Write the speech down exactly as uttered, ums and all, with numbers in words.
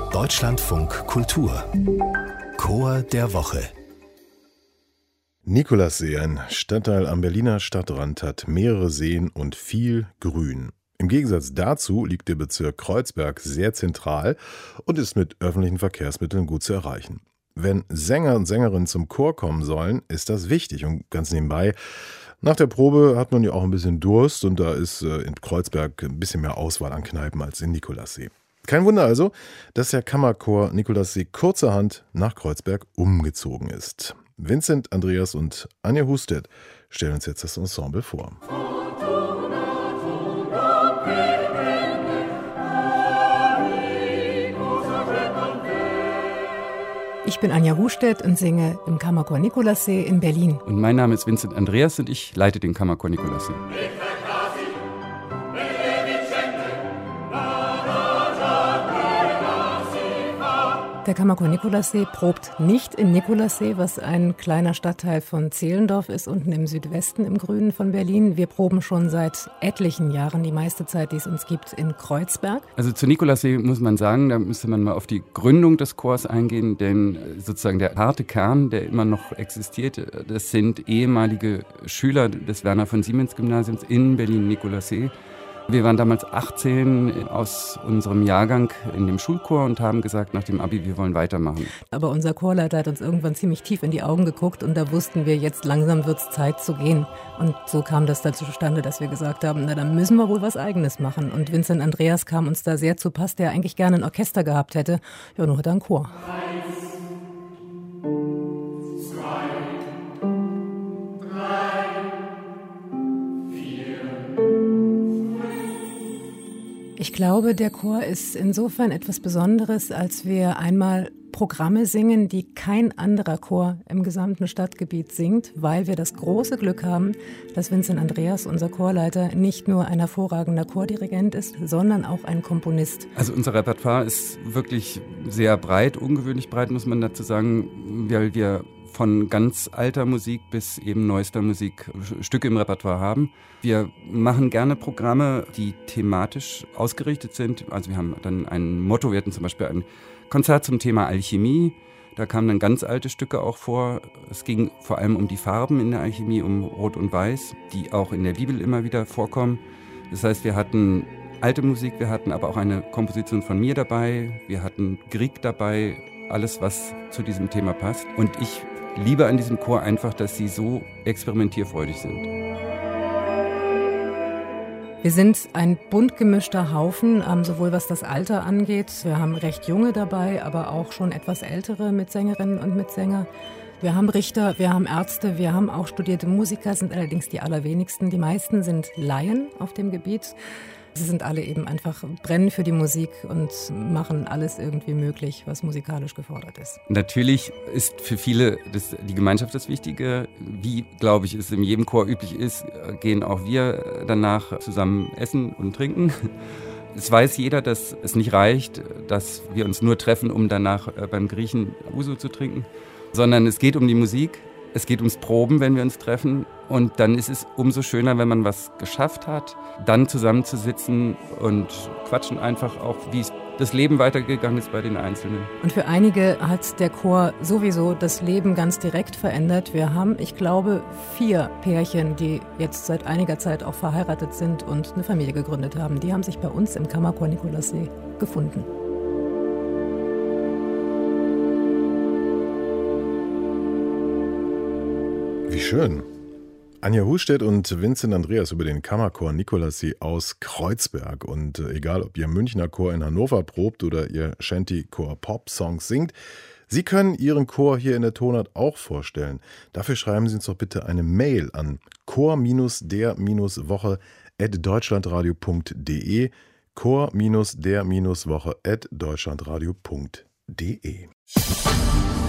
Deutschlandfunk Kultur Chor der Woche. Nikolassee, ein Stadtteil am Berliner Stadtrand, hat mehrere Seen und viel Grün. Im Gegensatz dazu liegt der Bezirk Kreuzberg sehr zentral und ist mit öffentlichen Verkehrsmitteln gut zu erreichen. Wenn Sänger und Sängerinnen zum Chor kommen sollen, ist das wichtig. Und ganz nebenbei, nach der Probe hat man ja auch ein bisschen Durst und da ist in Kreuzberg ein bisschen mehr Auswahl an Kneipen als in Nikolassee. Kein Wunder also, dass der Kammerchor Nikolassee kurzerhand nach Kreuzberg umgezogen ist. Vincent Andreas und Anja Husted stellen uns jetzt das Ensemble vor. Ich bin Anja Husted und singe im Kammerchor Nikolassee in Berlin. Und mein Name ist Vincent Andreas und ich leite den Kammerchor Nikolassee. Der Kammerchor Nikolassee probt nicht in Nikolassee, was ein kleiner Stadtteil von Zehlendorf ist, unten im Südwesten im Grünen von Berlin. Wir proben schon seit etlichen Jahren, die meiste Zeit, die es uns gibt, in Kreuzberg. Also zu Nikolassee muss man sagen, da müsste man mal auf die Gründung des Chors eingehen, denn sozusagen der harte Kern, der immer noch existiert, das sind ehemalige Schüler des Werner von Siemens Gymnasiums in Berlin-Nikolassee. Wir waren damals achtzehn aus unserem Jahrgang in dem Schulchor und haben gesagt, nach dem Abi, wir wollen weitermachen. Aber unser Chorleiter hat uns irgendwann ziemlich tief in die Augen geguckt und da wussten wir, jetzt langsam wird es Zeit zu gehen. Und so kam das dann zustande, dass wir gesagt haben, na dann müssen wir wohl was Eigenes machen. Und Vincent Andreas kam uns da sehr zu Pass, der eigentlich gerne ein Orchester gehabt hätte. Ja, nur hat er einen Chor. Ich glaube, der Chor ist insofern etwas Besonderes, als wir einmal Programme singen, die kein anderer Chor im gesamten Stadtgebiet singt, weil wir das große Glück haben, dass Vincent Andreas, unser Chorleiter, nicht nur ein hervorragender Chordirigent ist, sondern auch ein Komponist. Also unser Repertoire ist wirklich sehr breit, ungewöhnlich breit, muss man dazu sagen, weil wir von ganz alter Musik bis eben neuester Musik Stücke im Repertoire haben. Wir machen gerne Programme, die thematisch ausgerichtet sind. Also wir haben dann ein Motto, wir hatten zum Beispiel ein Konzert zum Thema Alchemie. Da kamen dann ganz alte Stücke auch vor. Es ging vor allem um die Farben in der Alchemie, um Rot und Weiß, die auch in der Bibel immer wieder vorkommen. Das heißt, wir hatten alte Musik, wir hatten aber auch eine Komposition von mir dabei, wir hatten Grieg dabei, alles, was zu diesem Thema passt. Und ich liebe an diesem Chor einfach, dass sie so experimentierfreudig sind. Wir sind ein bunt gemischter Haufen, sowohl was das Alter angeht. Wir haben recht junge dabei, aber auch schon etwas ältere Mitsängerinnen und Mitsänger. Wir haben Richter, wir haben Ärzte, wir haben auch studierte Musiker, sind allerdings die allerwenigsten. Die meisten sind Laien auf dem Gebiet. Sie sind alle eben einfach, brennen für die Musik und machen alles irgendwie möglich, was musikalisch gefordert ist. Natürlich ist für viele das, die Gemeinschaft das Wichtige. Wie, glaube ich, es in jedem Chor üblich ist, gehen auch wir danach zusammen essen und trinken. Es weiß jeder, dass es nicht reicht, dass wir uns nur treffen, um danach beim Griechen Uso zu trinken, sondern es geht um die Musik. Es geht ums Proben, wenn wir uns treffen. Und dann ist es umso schöner, wenn man was geschafft hat, dann zusammenzusitzen und quatschen einfach auch, wie das Leben weitergegangen ist bei den Einzelnen. Und für einige hat der Chor sowieso das Leben ganz direkt verändert. Wir haben, ich glaube, vier Pärchen, die jetzt seit einiger Zeit auch verheiratet sind und eine Familie gegründet haben. Die haben sich bei uns im Kammerchor Nikolassee gefunden. Wie schön. Anja Husted und Vincent Andreas über den Kammerchor Nikolassee aus Kreuzberg. Und äh, egal, ob ihr Münchner Chor in Hannover probt oder ihr Shanty-Chor Pop-Songs singt, Sie können Ihren Chor hier in der Tonart auch vorstellen. Dafür schreiben Sie uns doch bitte eine Mail an chor der Woche at deutschlandradio punkt de chor der Woche at deutschlandradio punkt de